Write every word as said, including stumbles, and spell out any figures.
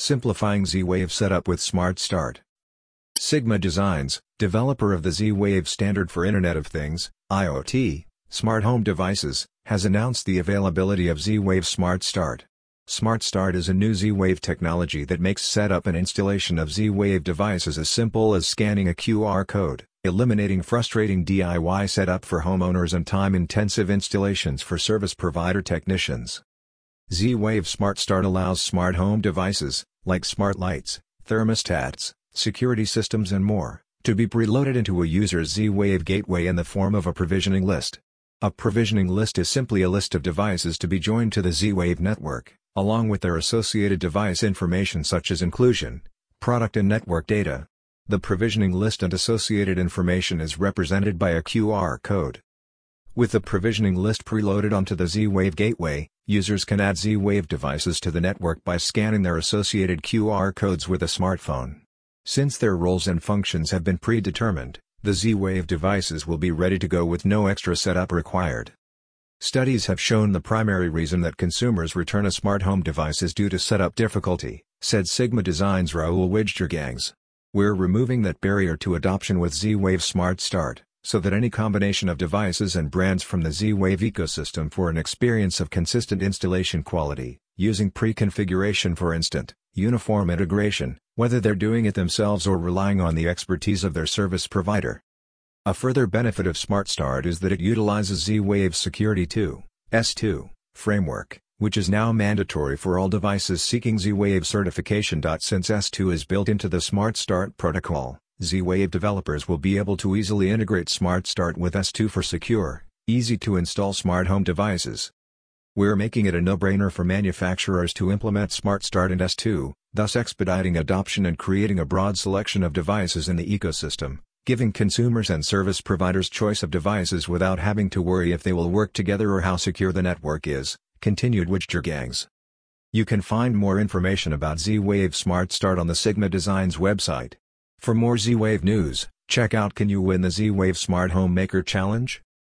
Simplifying Z-Wave setup with Smart Start. Sigma Designs, developer of the Z-Wave standard for Internet of Things, IoT, smart home devices, has announced the availability of Z-Wave Smart Start. Smart Start is a new Z-Wave technology that makes setup and installation of Z-Wave devices as simple as scanning a Q R code, eliminating frustrating D I Y setup for homeowners and time-intensive installations for service provider technicians. Z-Wave Smart Start allows smart home devices, like smart lights, thermostats, security systems and more, to be preloaded into a user's Z-Wave gateway in the form of a provisioning list. A provisioning list is simply a list of devices to be joined to the Z-Wave network, along with their associated device information such as inclusion, product and network data. The provisioning list and associated information is represented by a Q R code. With the provisioning list preloaded onto the Z-Wave gateway, users can add Z-Wave devices to the network by scanning their associated Q R codes with a smartphone. Since their roles and functions have been predetermined, the Z-Wave devices will be ready to go with no extra setup required. Studies have shown the primary reason that consumers return a smart home device is due to setup difficulty, said Sigma Designs' Rahul Wijtjargangs. We're removing that barrier to adoption with Z-Wave Smart Start, so that any combination of devices and brands from the Z-Wave ecosystem for an experience of consistent installation quality, using pre-configuration for instant, uniform integration, whether they're doing it themselves or relying on the expertise of their service provider. A further benefit of Smart Start is that it utilizes Z-Wave's Security two, S two, framework, which is now mandatory for all devices seeking Z-Wave certification. Since S two is built into the Smart Start protocol, Z-Wave developers will be able to easily integrate Smart Start with S two for secure, easy-to-install smart home devices. We're making it a no-brainer for manufacturers to implement Smart Start and S two, thus expediting adoption and creating a broad selection of devices in the ecosystem, giving consumers and service providers choice of devices without having to worry if they will work together or how secure the network is, continued Wijtjargangs. You can find more information about Z-Wave Smart Start on the Sigma Designs website. For more Z-Wave news, check out Can You Win the Z-Wave Smart Home Maker Challenge?